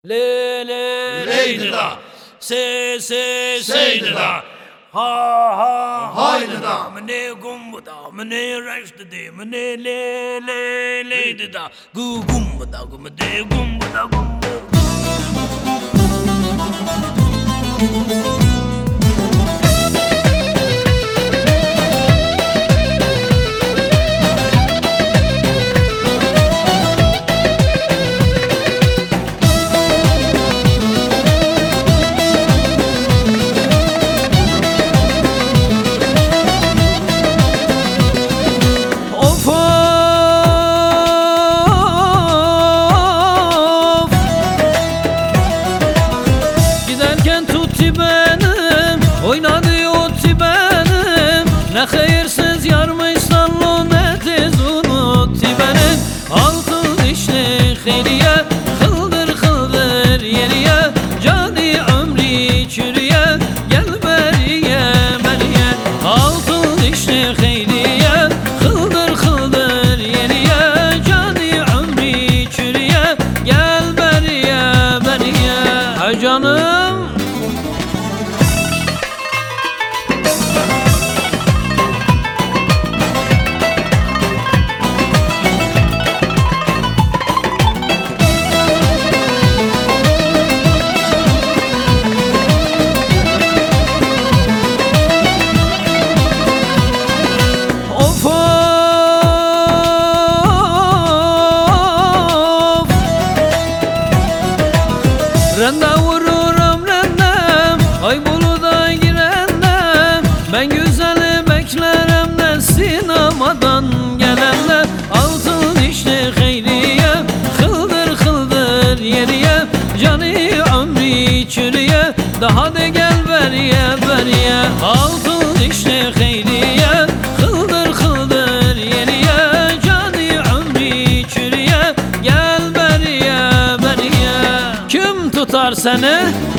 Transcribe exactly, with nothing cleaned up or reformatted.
Le le leydi da, se se seydi da, ha ha haydi da, mene gumbu da, mene reşti de, mene le le leydi da, gu gumbu da, gu de gumbu da gumbu. Oynadı otu benim, ne hayırsız yarmış sallo ne tez unuttu benim. Altın dişli hediye, kıldır kıldır yeriye, cani ömrü çürüye, gel beriye beriye. Altın dişli hediye, kıldır kıldır yeriye, cani ömrü çürüye, gel beriye beriye. Ha canım. Renda vururum rendem, ay buluda girendem. Ben güzeli beklerim de sinemadan gelenler. Altın dişli hayriye, kıldır kıldır yeriye, cani ömrü çürüye, daha de gel beriye beriye. Altın dişli hayriye, kıldır kıldır yeriye, cani ömrü çürüye, gel beriye beriye. Kim tutar seni?